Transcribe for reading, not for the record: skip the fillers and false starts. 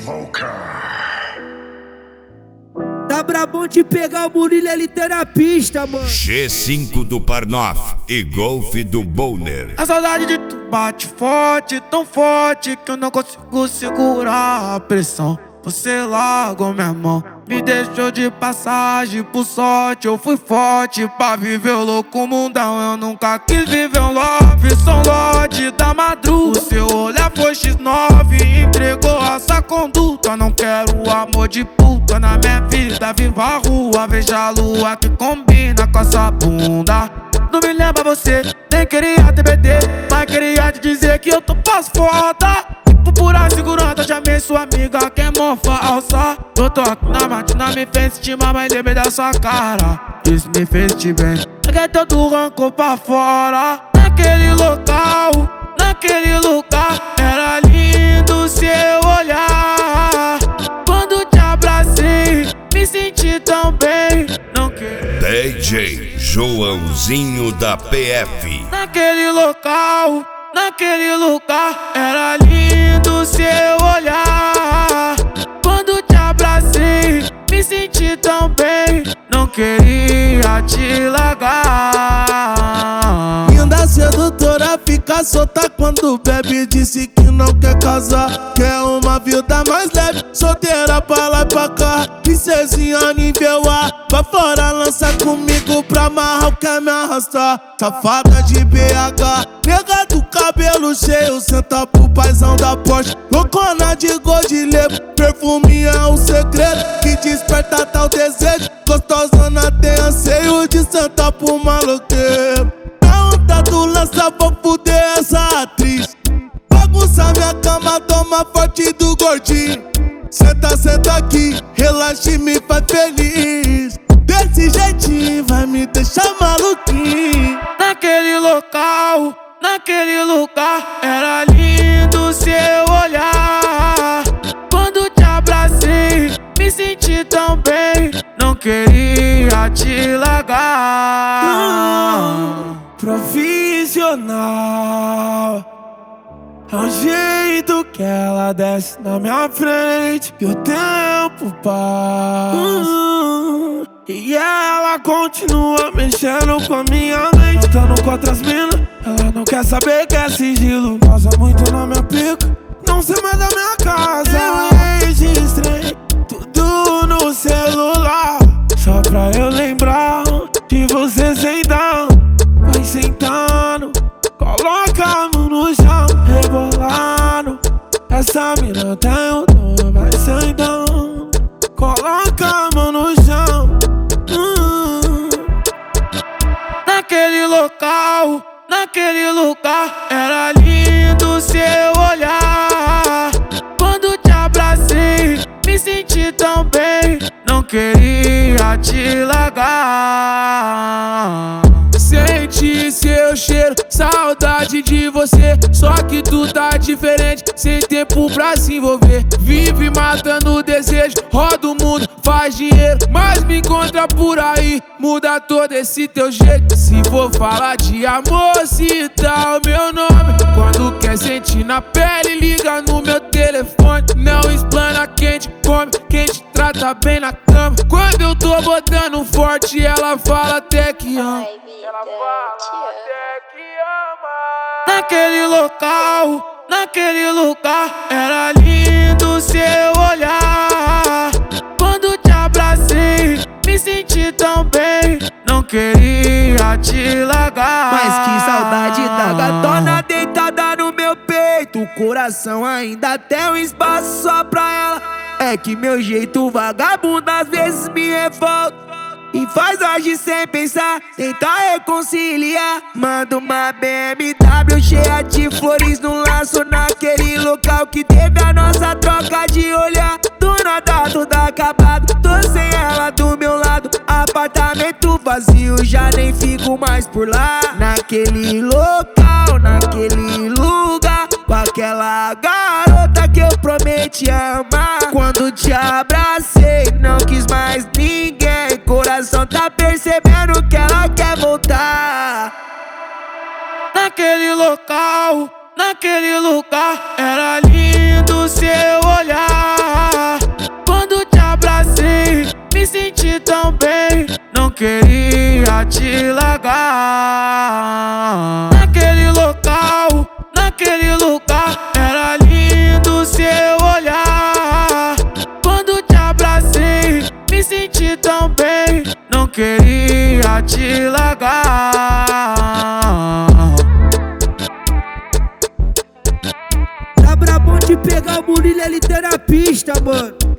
Tá brabão de pegar o Murilo LT na pista, mano. G5 do Parnoff e Golf do Bowner. A saudade de tu bate forte, tão forte que eu não consigo segurar a pressão. Você largou minha mão, me deixou de passagem por sorte. Eu fui forte pra viver o louco mundão. Eu nunca quis viver um love, sou lote da madruga. O seu olhar foi X9, entregou essa conduta. Não quero amor de puta na minha vida. Viva a rua, veja a lua que combina com essa bunda. Não me lembra você, nem queria TBT, mas queria te dizer que eu tô pós-foda. Pura segurança, chamei sua amiga que é mó falsa. Eu tô aqui na matina, me fez sentir mal, mas lembrei da sua cara. Isso me fez sentir bem, peguei todo rancor pra fora. Naquele lugar, era lindo seu olhar. Quando te abracei, me senti tão bem. Não quero DJ Joãozinho da PF. Naquele lugar, era lindo seu olhar. Quando te abracei, me senti tão bem. Não queria te largar. Linda sedutora fica solta quando bebe. Disse que não quer casar, quer uma vida mais leve. Solteira pra lá e pra cá, princesinha nível A. Pra fora lança comigo pra amarrar, quer me arrastar. Safada de BH, nega do cabelo cheio, senta pro paizão da Porsche. Loucona de Godilebo, perfume é um segredo que desperta tal desejo. Gostosona tem anseio de sentar pro maloqueiro. Dá um tatu, lança, vou fuder essa atriz. Bagunça minha cama, toma forte do gordinho. Senta, senta aqui, relaxa e me faz feliz. Desse jeitinho vai me deixar maluquinho. Naquele lugar, era lindo seu olhar. Quando te abracei, me senti tão bem. Não queria te largar. Profissional, é o jeito que ela desce na minha frente e o tempo passa. E ela continua mexendo com a minha mente, lutando com outras minas. Ela não quer saber que é sigilo, goza muito na minha pica. Não sei mais da minha casa, eu registrei tudo no celular, só pra eu lembrar de você sentando. Vai sentando, coloca a mão no chão, rebolando. Essa mina tem o dom, vai sentando, coloca a mão no chão. Naquele lugar, era lindo seu olhar. Quando te abracei, me senti tão bem. Não queria te largar. Senti seu cheiro, saudade de você. Só que tu tá diferente, sem tempo pra se envolver. Vive matando o desejo, roda o mundo, faz dinheiro, mas me encontra por aí, muda todo esse teu jeito. Se for falar de amor, cita o meu nome. Quando quer sentir na pele, liga no meu telefone. Não explana quem te come, quem te trata bem na cama. Quando eu tô botando forte, ela fala até que ama. Naquele lugar, era lindo seu olhar. Quando te abracei, me senti tão bem. Não queria te largar. Mas que saudade da gatona deitada no meu peito. O coração ainda tem um espaço só pra ela. É que meu jeito vagabundo às vezes me revolta e faz agir sem pensar, tentar reconciliar. Manda uma BMW cheia de flores no laço, naquele local que teve a nossa troca de olhar. Do nada tudo acabado, tô sem ela do meu lado. Apartamento vazio, já nem fico mais por lá. Naquele local, naquele lugar, com aquela garota que eu prometi amar. Quando te abracei, não quis mais ninguém. Coração tá percebendo que ela quer voltar. Naquele local, era lindo seu olhar. tão bem, não queria te largar. Naquele lugar, era lindo seu olhar. Quando te abracei, me senti tão bem, não queria te largar. Tá brabão de pegar o Murilo LT na pista, mano.